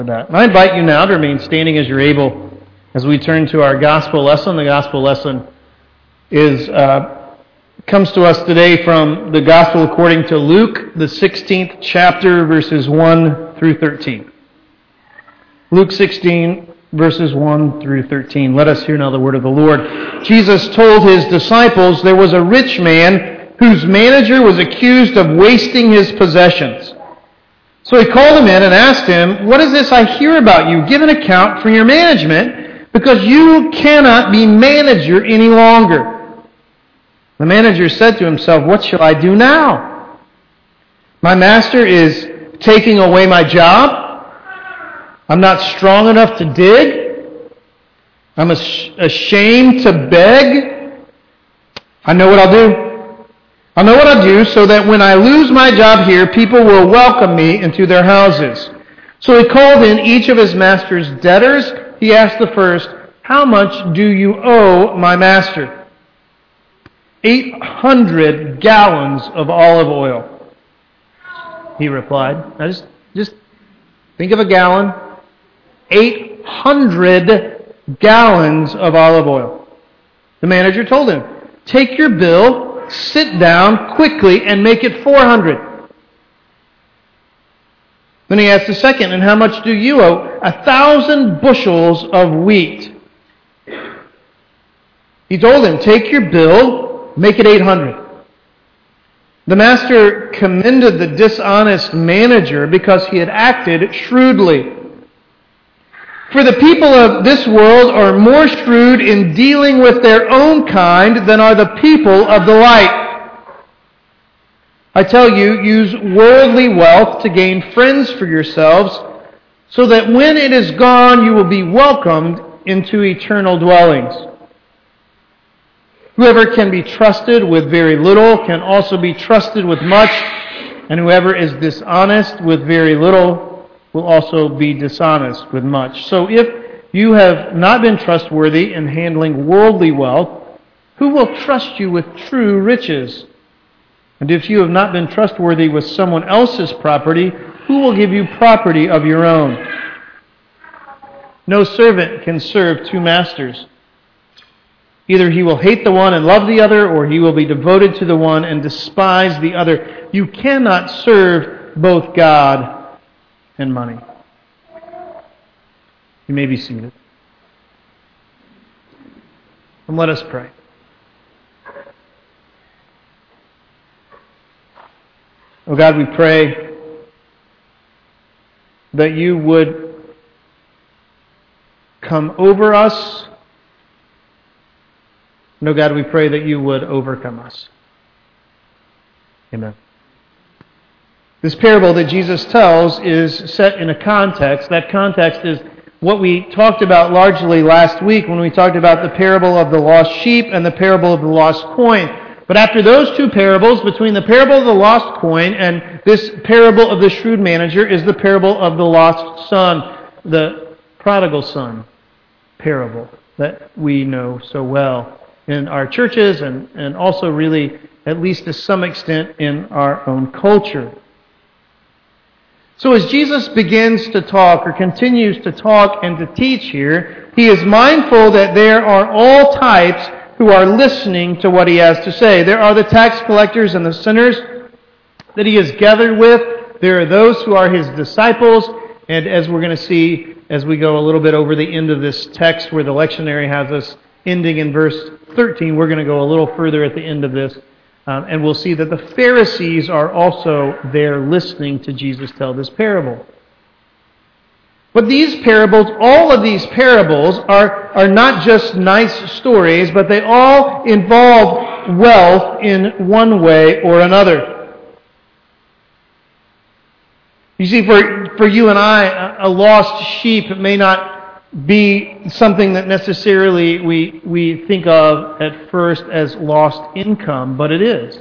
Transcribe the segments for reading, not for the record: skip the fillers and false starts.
for that. And I invite you now to remain standing as you're able as we turn to our gospel lesson. The gospel lesson comes to us today from the gospel according to Luke, the 16th chapter, verses 1 through 13. Luke 16, verses 1 through 13. Let us hear now the word of the Lord. Jesus told his disciples there was a rich man whose manager was accused of wasting his possessions. So he called him in and asked him, "What is this I hear about you? Give an account for your management, because you cannot be manager any longer." The manager said to himself, "What shall I do now? My master is taking away my job. I'm not strong enough to dig. I'm ashamed to beg. I know what I'll do. I'll know what I'll do so that when I lose my job here, people will welcome me into their houses." So he called in each of his master's debtors. He asked the first, "How much do you owe my master?" 800 gallons of olive oil, he replied. Now just think of a gallon. 800 gallons of olive oil. The manager told him, "Take your bill, sit down quickly, and make it 400. Then he asked the second, "And how much do you owe?" 1,000 bushels of wheat. He told him, "Take your bill, make it 800. The master commended the dishonest manager because he had acted shrewdly. For the people of this world are more shrewd in dealing with their own kind than are the people of the light. I tell you, use worldly wealth to gain friends for yourselves, so that when it is gone, you will be welcomed into eternal dwellings. Whoever can be trusted with very little can also be trusted with much, and whoever is dishonest with very little will also be dishonest with much. So if you have not been trustworthy in handling worldly wealth, who will trust you with true riches? And if you have not been trustworthy with someone else's property, who will give you property of your own? No servant can serve two masters. Either he will hate the one and love the other, or he will be devoted to the one and despise the other. You cannot serve both God and money." You may be seated. And let us pray. Oh God, we pray that you would come over us. No, God, we pray that you would overcome us. Amen. This parable that Jesus tells is set in a context. That context is what we talked about largely last week when we talked about the parable of the lost sheep and the parable of the lost coin. But after those two parables, between the parable of the lost coin and this parable of the shrewd manager, is the parable of the lost son, the prodigal son parable that we know so well in our churches and also really, at least to some extent, in our own culture. So as Jesus begins to talk or continues to talk and to teach here, he is mindful that there are all types who are listening to what he has to say. There are the tax collectors and the sinners that he has gathered with. There are those who are his disciples. And as we're going to see as we go a little bit over the end of this text where the lectionary has us ending in verse 13, we're going to go a little further at the end of this. And we'll see that the Pharisees are also there listening to Jesus tell this parable. But these parables, all of these parables, are not just nice stories, but they all involve wealth in one way or another. You see, for you and I, a lost sheep may not be something that necessarily we think of at first as lost income, but it is.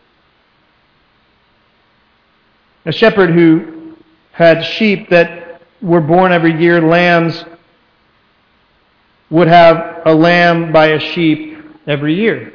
A shepherd who had sheep that were born every year, lambs, would have a lamb by a sheep every year.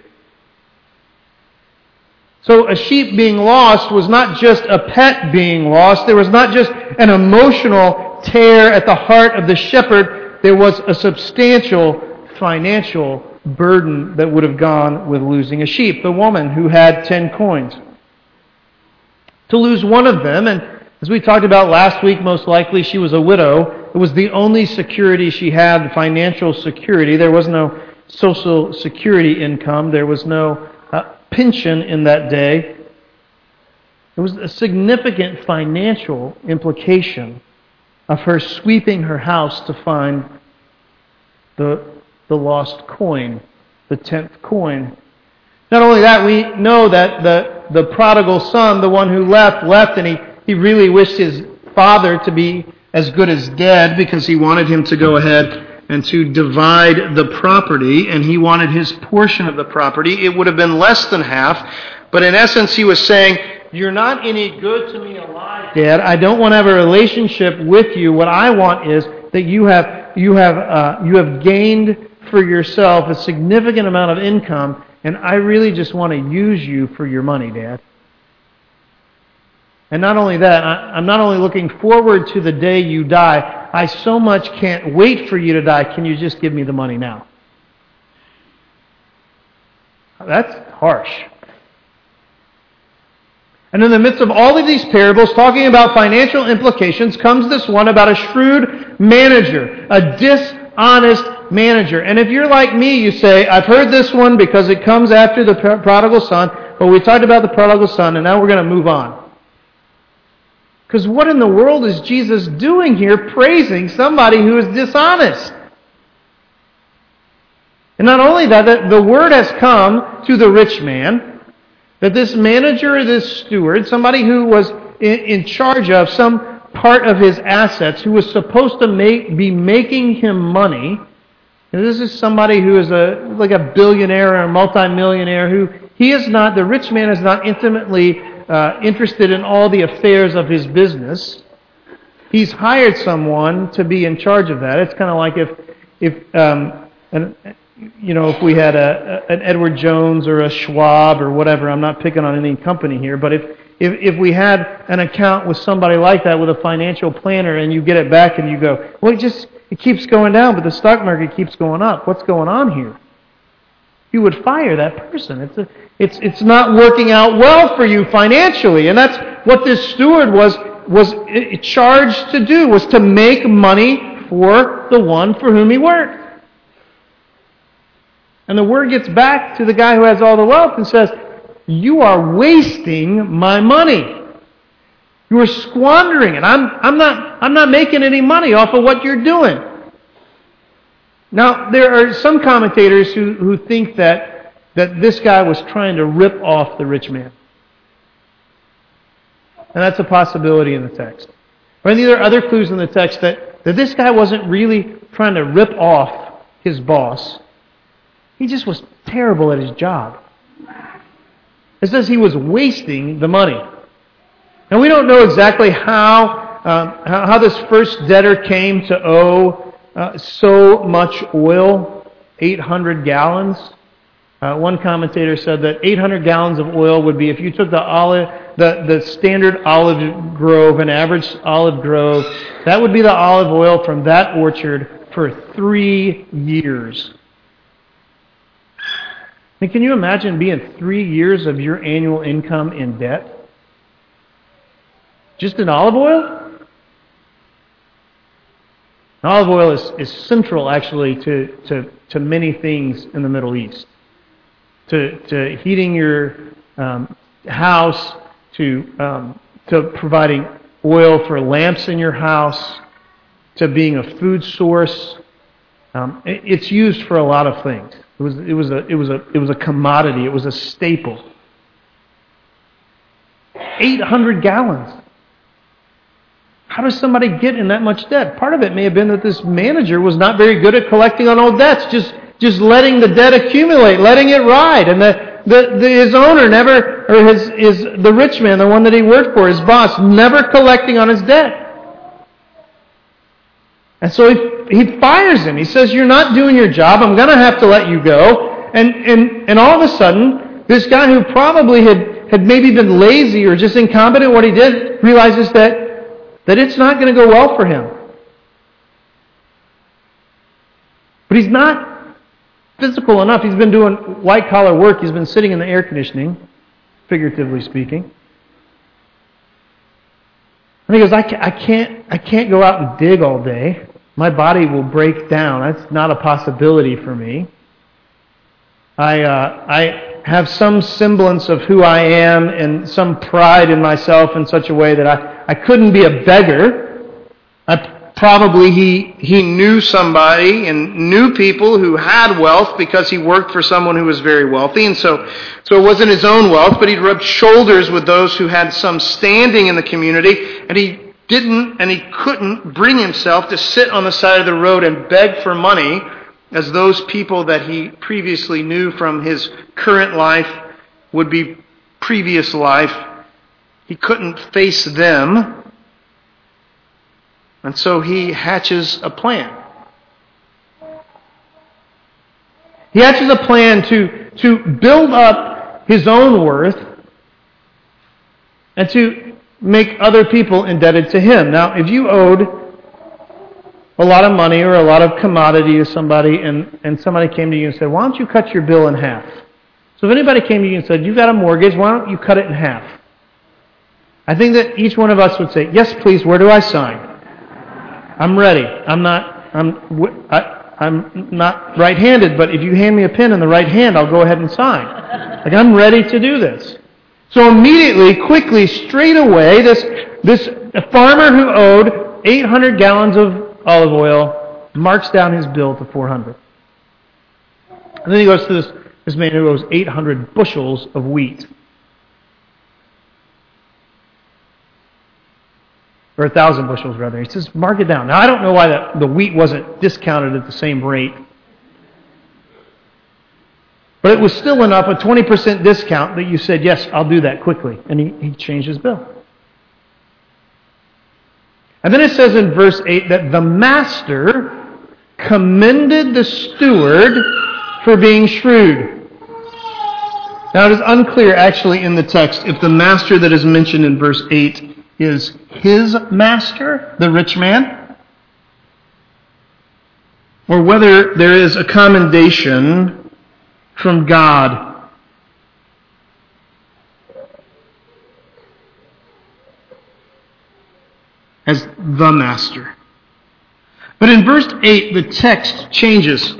So a sheep being lost was not just a pet being lost. There was not just an emotional tear at the heart of the shepherd, there was a substantial financial burden that would have gone with losing a sheep. The woman who had 10 coins. To lose one of them, and as we talked about last week, most likely she was a widow. It was the only security she had, financial security. There was no Social Security income. There was no pension in that day. There was a significant financial implication of her sweeping her house to find the lost coin, the 10th coin. Not only that, we know that the prodigal son, the one who left, and he really wished his father to be as good as dead because he wanted him to go ahead and to divide the property, and he wanted his portion of the property. It would have been less than half, but in essence he was saying, "You're not any good to me alive, Dad. I don't want to have a relationship with you. What I want is that you have gained for yourself a significant amount of income, and I really just want to use you for your money, Dad." And not only that, I'm not only looking forward to the day you die, I so much can't wait for you to die. Can you just give me the money now? That's harsh. And in the midst of all of these parables talking about financial implications comes this one about a shrewd manager, a dishonest manager. And if you're like me, you say, I've heard this one because it comes after the prodigal son, but we talked about the prodigal son and now we're going to move on. Because what in the world is Jesus doing here praising somebody who is dishonest? And not only that, the word has come to the rich man that this manager, this steward, somebody who was in charge of some part of his assets, who was supposed to be making him money, and this is somebody who is like a billionaire or a multimillionaire, the rich man is not intimately interested in all the affairs of his business. He's hired someone to be in charge of that. It's kind of like if we had an Edward Jones or a Schwab or whatever. I'm not picking on any company here, but if we had an account with somebody like that, with a financial planner, and you get it back and you go, well, it keeps going down, but the stock market keeps going up. What's going on here? You would fire that person. It's not working out well for you financially. And that's what this steward was charged to do, was to make money for the one for whom he worked. And the word gets back to the guy who has all the wealth and says, you are wasting my money. You are squandering it. I'm not making any money off of what you're doing. Now, there are some commentators who think that this guy was trying to rip off the rich man. And that's a possibility in the text. Or there are other clues in the text that this guy wasn't really trying to rip off his boss. He just was terrible at his job. It says he was wasting the money. And we don't know exactly how this first debtor came to owe so much oil, 800 gallons. One commentator said that 800 gallons of oil would be, if you took the standard olive grove, an average olive grove, that would be the olive oil from that orchard for 3 years. And can you imagine being 3 years of your annual income in debt? Just in olive oil? Olive oil is central, actually, to many things in the Middle East. To heating your house, to providing oil for lamps in your house, to being a food source. It's used for a lot of things. It was a commodity. It was a staple. 800 gallons. How does somebody get in that much debt? Part of it may have been that this manager was not very good at collecting on old debts, just letting the debt accumulate, letting it ride, and his owner never, or the rich man, the one that he worked for, his boss, never collecting on his debt. And so he fires him. He says, "You're not doing your job. I'm going to have to let you go." And all of a sudden, this guy who probably had maybe been lazy or just incompetent at what he did realizes that it's not going to go well for him. But he's not physical enough. He's been doing white-collar work. He's been sitting in the air conditioning, figuratively speaking. And he goes, I can't go out and dig all day. My body will break down. That's not a possibility for me. I have some semblance of who I am and some pride in myself in such a way that I couldn't be a beggar. Probably he knew somebody and knew people who had wealth because he worked for someone who was very wealthy. And so it wasn't his own wealth, but he'd rubbed shoulders with those who had some standing in the community. And he didn't and he couldn't bring himself to sit on the side of the road and beg for money as those people that he previously knew from his current life would be previous life. He couldn't face them. And so he hatches a plan. He hatches a plan to build up his own worth and to make other people indebted to him. Now, if you owed a lot of money or a lot of commodity to somebody and somebody came to you and said, why don't you cut your bill in half? So if anybody came to you and said, you've got a mortgage, why don't you cut it in half? I think that each one of us would say, yes, please, where do I sign? I'm ready. I'm not right-handed, but if you hand me a pen in the right hand, I'll go ahead and sign. Like, I'm ready to do this. So immediately, quickly, straight away, this farmer who owed 800 gallons of olive oil marks down his bill to 400. And then he goes to this man who owes 800 bushels of wheat. Or 1,000 bushels, rather. He says, mark it down. Now, I don't know why the wheat wasn't discounted at the same rate. But it was still enough, a 20% discount, that you said, yes, I'll do that quickly. And he changed his bill. And then it says in verse 8 that the master commended the steward for being shrewd. Now, it is unclear, actually, in the text, if the master that is mentioned in verse 8 is his master, the rich man, or whether there is a commendation from God. As the master. But in verse 8, the text changes.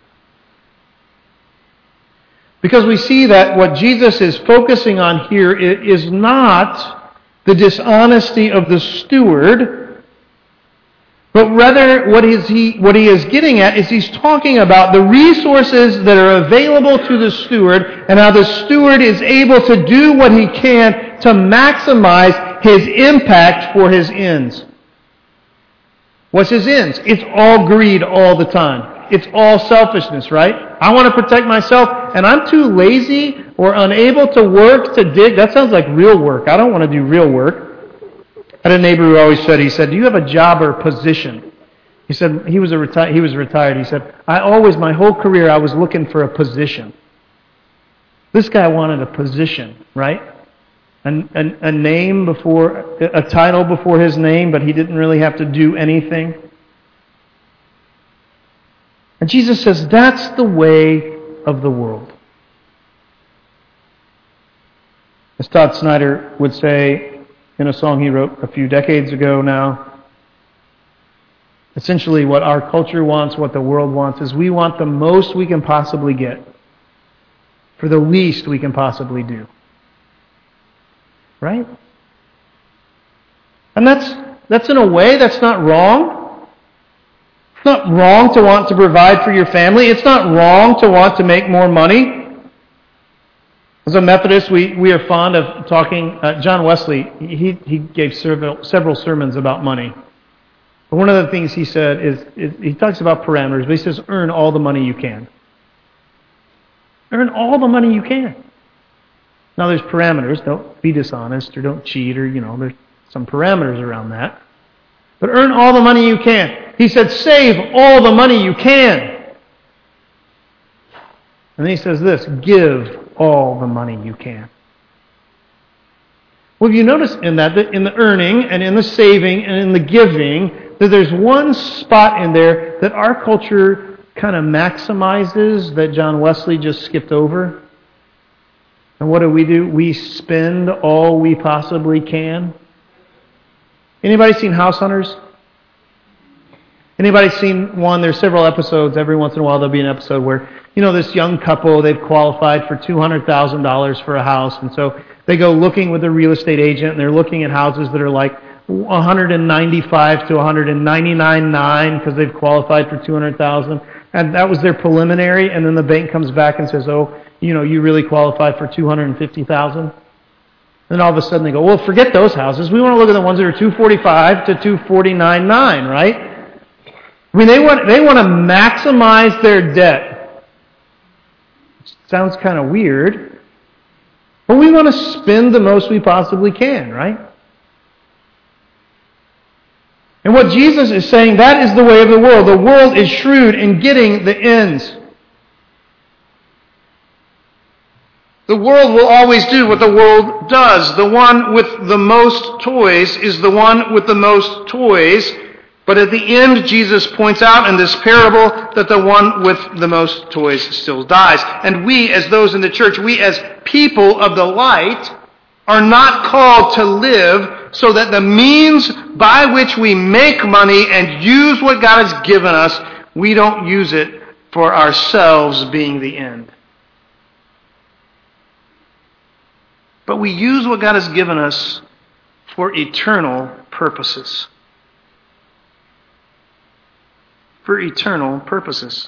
Because we see that what Jesus is focusing on here is not the dishonesty of the steward, but rather what he is getting at is he's talking about the resources that are available to the steward and how the steward is able to do what he can to maximize his impact for his ends. What's his ends? It's all greed all the time. It's all selfishness, right? I want to protect myself, and I'm too lazy or unable to work to dig. That sounds like real work. I don't want to do real work. I had a neighbor who always said, he said, do you have a job or position? He said, he was retired. He said, my whole career, I was looking for a position. This guy wanted a position, right? A name before, a title before his name, but he didn't really have to do anything. And Jesus says, that's the way of the world. As Todd Snyder would say in a song he wrote a few decades ago now, essentially what our culture wants, what the world wants, is we want the most we can possibly get for the least we can possibly do. Right? And that's in a way, that's not wrong. It's not wrong to want to provide for your family. It's not wrong to want to make more money. As a Methodist, we are fond of talking. John Wesley, he gave several sermons about money. But one of the things he said is he talks about parameters, but he says, earn all the money you can. Earn all the money you can. Now there's parameters. Don't be dishonest or don't cheat or, there's some parameters around that. But earn all the money you can. He said, save all the money you can. And then he says this, give all the money you can. Well, you notice in that in the earning and in the saving and in the giving, that there's one spot in there that our culture kind of maximizes that John Wesley just skipped over. And what do? We spend all we possibly can. Anybody seen House Hunters? Anybody seen one? There's several episodes. Every once in a while there'll be an episode where, this young couple, they've qualified for $200,000 for a house. And so they go looking with a real estate agent, and they're looking at houses that are like 195 to 199.9 because they've qualified for $200,000. And that was their preliminary. And then the bank comes back and says, you really qualified for $250,000. Then all of a sudden they go, well, forget those houses. We want to look at the ones that are 245 to 249.9, right? I mean, they want to maximize their debt. Which sounds kind of weird. But we want to spend the most we possibly can, right? And what Jesus is saying, that is the way of the world. The world is shrewd in getting the ends. The world will always do what the world does. The one with the most toys is the one with the most toys. But at the end, Jesus points out in this parable that the one with the most toys still dies. And we, as those in the church, we as people of the light, are not called to live so that the means by which we make money and use what God has given us, we don't use it for ourselves being the end. But we use what God has given us for eternal purposes. For eternal purposes.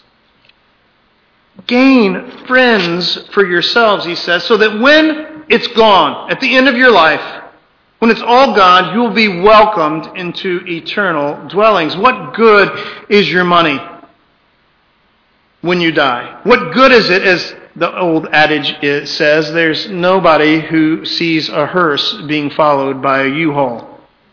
Gain friends for yourselves, he says, so that when it's gone, at the end of your life, when it's all gone, you will be welcomed into eternal dwellings. What good is your money when you die? What good is it, as the old adage says, there's nobody who sees a hearse being followed by a U-Haul.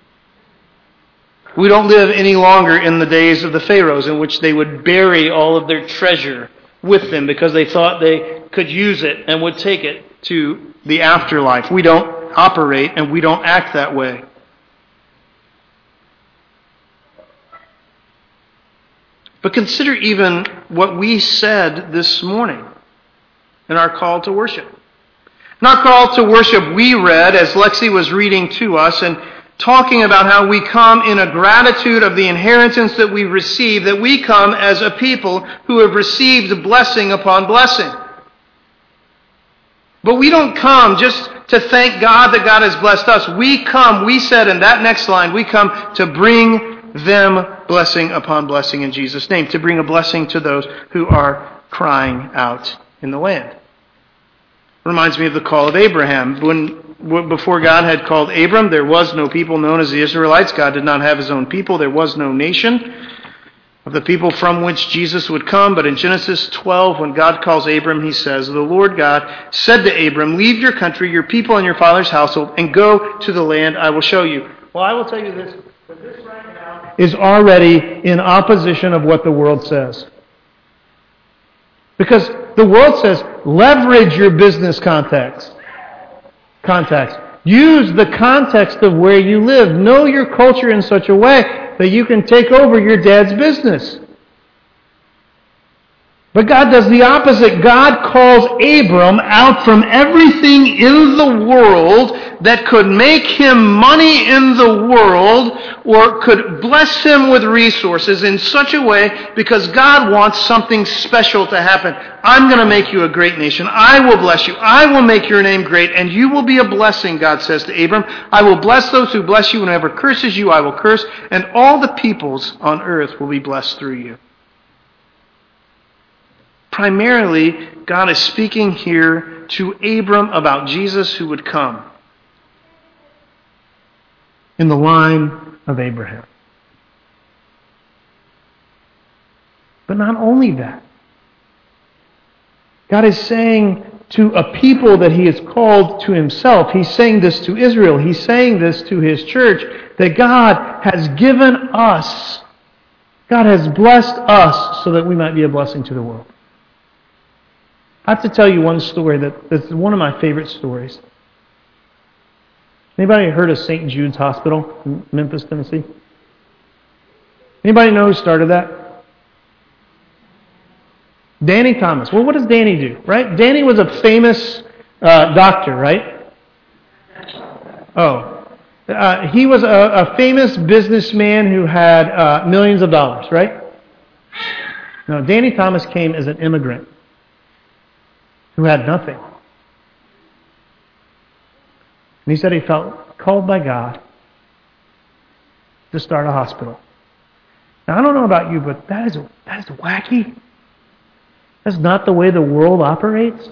We don't live any longer in the days of the pharaohs in which they would bury all of their treasure with them because they thought they could use it and would take it to the afterlife. We don't operate and we don't act that way. But consider even what we said this morning in our call to worship. In our call to worship, we read, as Lexi was reading to us, and talking about how we come in a gratitude of the inheritance that we receive, that we come as a people who have received blessing upon blessing. But we don't come just to thank God that God has blessed us. We said in that next line, we come to bring them blessing upon blessing in Jesus' name, to bring a blessing to those who are crying out in the land. Reminds me of the call of Abraham. Before God had called Abram, there was no people known as the Israelites. God did not have his own people. There was no nation of the people from which Jesus would come. But in Genesis 12, when God calls Abram, he says, the Lord God said to Abram, leave your country, your people, and your father's household, and go to the land I will show you. Well, I will tell you this, but this right now is already in opposition of what the world says. Because the world says, leverage your business contacts. Use the context of where you live. Know your culture in such a way that you can take over your dad's business. But God does the opposite. God calls Abram out from everything in the world that could make him money in the world or could bless him with resources in such a way because God wants something special to happen. I'm going to make you a great nation. I will bless you. I will make your name great, and you will be a blessing, God says to Abram. I will bless those who bless you, and whoever curses you, I will curse, and all the peoples on earth will be blessed through you. Primarily, God is speaking here to Abram about Jesus who would come in the line of Abraham. But not only that. God is saying to a people that he has called to himself, he's saying this to Israel, he's saying this to his church, that God has given us, God has blessed us so that we might be a blessing to the world. I have to tell you one story that's one of my favorite stories. Anybody heard of St. Jude's Hospital in Memphis, Tennessee? Anybody know who started that? Danny Thomas. Well, what does Danny do, right? Danny was a famous doctor, right? He was a famous businessman who had millions of dollars, right? No, Danny Thomas came as an immigrant who had nothing. And he said he felt called by God to start a hospital. Now, I don't know about you, but that is wacky. That's not the way the world operates.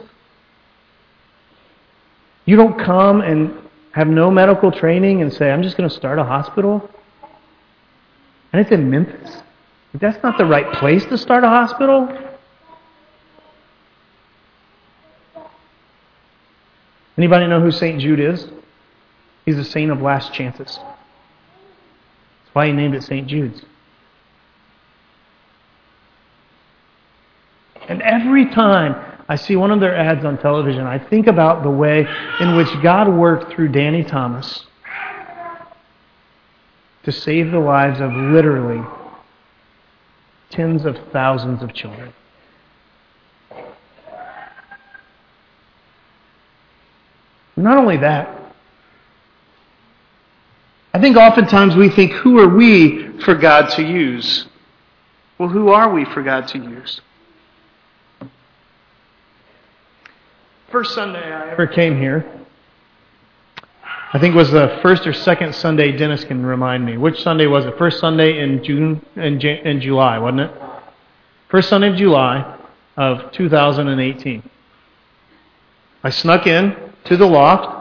You don't come and have no medical training and say, I'm just going to start a hospital. And it's in Memphis. That's not the right place to start a hospital. Anybody know who St. Jude is? He's a saint of last chances. That's why he named it St. Jude's. And every time I see one of their ads on television, I think about the way in which God worked through Danny Thomas to save the lives of literally tens of thousands of children. Not only that, I think oftentimes we think, who are we for God to use? Well, who are we for God to use? First Sunday I ever came here, I think it was the first or second Sunday. Dennis can remind me. Which Sunday was it? First Sunday in July, wasn't it? First Sunday of July of 2018. I snuck in to the loft.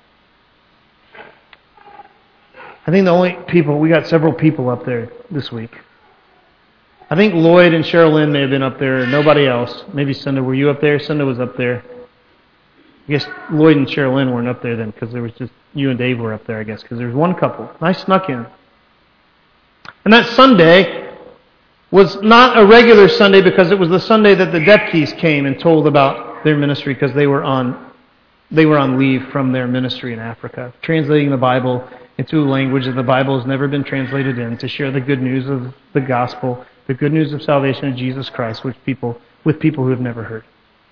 I think the only people, we got several people up there this week. I think Lloyd and Cheryl Lynn may have been up there, nobody else. Maybe Cinda, were you up there? Cinda was up there. I guess Lloyd and Cheryl Lynn weren't up there then, because there was just, you and Dave were up there, I guess, because there was one couple. And I snuck in. And that Sunday was not a regular Sunday, because it was the Sunday that the Depkes came and told about their ministry, because they were on leave from their ministry in Africa, translating the Bible into a language that the Bible has never been translated in, to share the good news of the gospel, the good news of salvation of Jesus Christ with people who have never heard.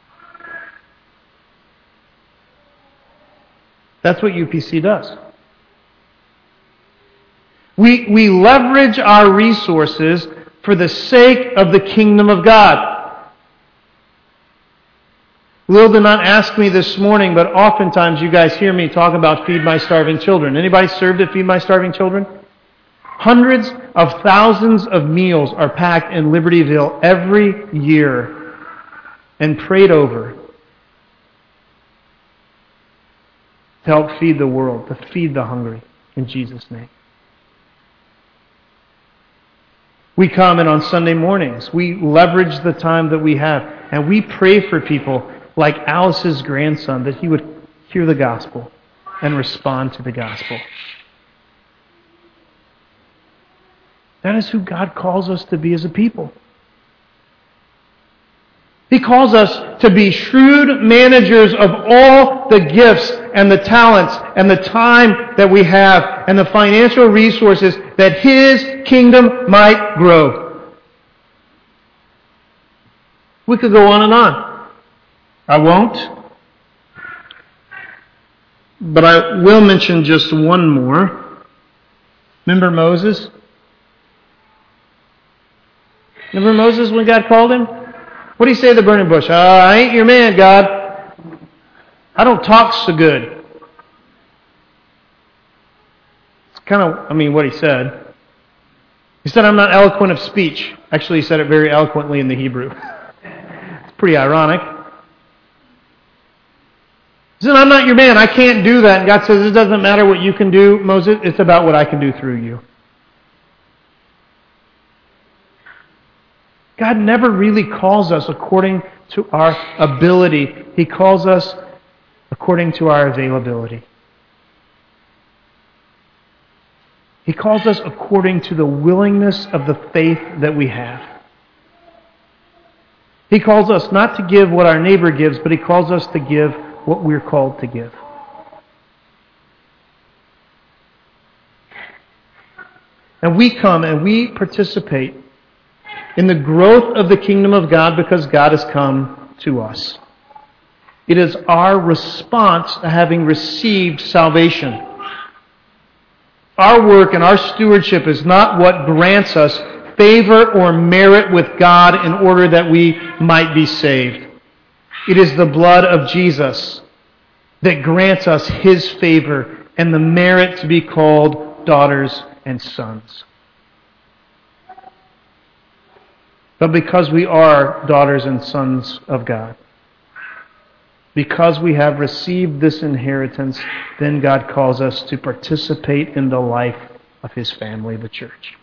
That's what UPC does. We leverage our resources for the sake of the kingdom of God. Will did not ask me this morning, but oftentimes you guys hear me talk about Feed My Starving Children. Anybody served at Feed My Starving Children? Hundreds of thousands of meals are packed in Libertyville every year and prayed over to help feed the world, to feed the hungry in Jesus' name. We come and on Sunday mornings, we leverage the time that we have, and we pray for people like Alice's grandson, that he would hear the gospel and respond to the gospel. That is who God calls us to be as a people. He calls us to be shrewd managers of all the gifts and the talents and the time that we have and the financial resources that His kingdom might grow. We could go on and on. I won't. But I will mention just one more. Remember Moses? Remember Moses when God called him? What did he say to the burning bush? I ain't your man, God. I don't talk so good. It's kind of, what he said. He said, I'm not eloquent of speech. Actually, he said it very eloquently in the Hebrew. It's pretty ironic. He said, I'm not your man. I can't do that. And God says, it doesn't matter what you can do, Moses. It's about what I can do through you. God never really calls us according to our ability. He calls us according to our availability. He calls us according to the willingness of the faith that we have. He calls us not to give what our neighbor gives, but He calls us to give what we're called to give. And we come and we participate in the growth of the kingdom of God because God has come to us. It is our response to having received salvation. Our work and our stewardship is not what grants us favor or merit with God in order that we might be saved. It is the blood of Jesus that grants us His favor and the merit to be called daughters and sons. But because we are daughters and sons of God, because we have received this inheritance, then God calls us to participate in the life of His family, the church.